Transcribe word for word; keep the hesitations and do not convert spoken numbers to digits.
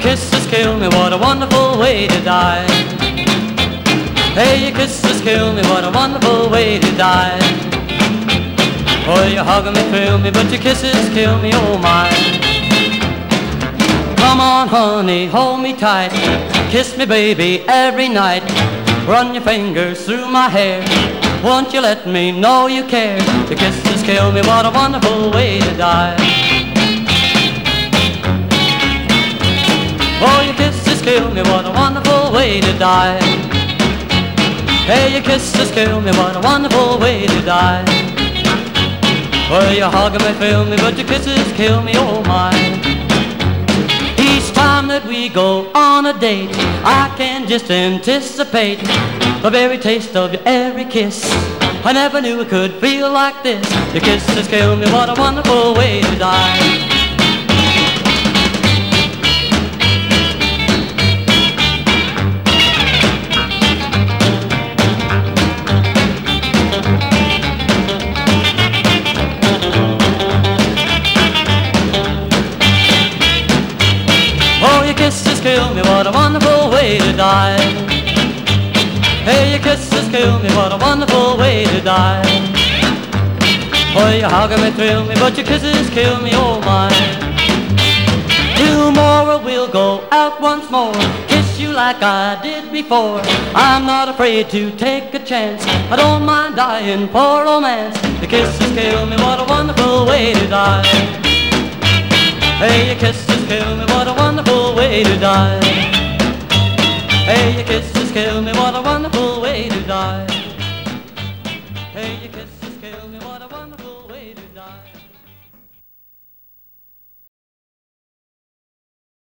kisses kill me, what a wonderful way to die. Hey, your kisses kill me, what a wonderful way to die. Oh, you hug me, thrill me, but your kisses kill me, oh my. Come on, honey, hold me tight. Kiss me, baby, every night. Run your fingers through my hair. Won't you let me know you care? Your kisses kill me, what a wonderful way to die. Oh, your kisses kill me, what a wonderful way to die. Hey, your kisses kill me, what a wonderful way to die. Well, you hug me, thrill me, but your kisses kill me, oh my. Each time that we go on a date, I can just anticipate the very taste of your every kiss. I never knew it could feel like this. Your kisses kill me, what a wonderful way to die. Oh, your kisses kill me, what a wonderful way to die. Hey, your kisses kill me, what a wonderful way to die. Oh, you hug me, thrill me, but your kisses kill me, oh my. Tomorrow we'll go out once more, kiss you like I did before. I'm not afraid to take a chance, I don't mind dying for romance. Your kisses kill me, what a wonderful way to die. Hey, your kisses kill me, what a wonderful way to die. Hey, your kisses kill me, what a wonderful way to die.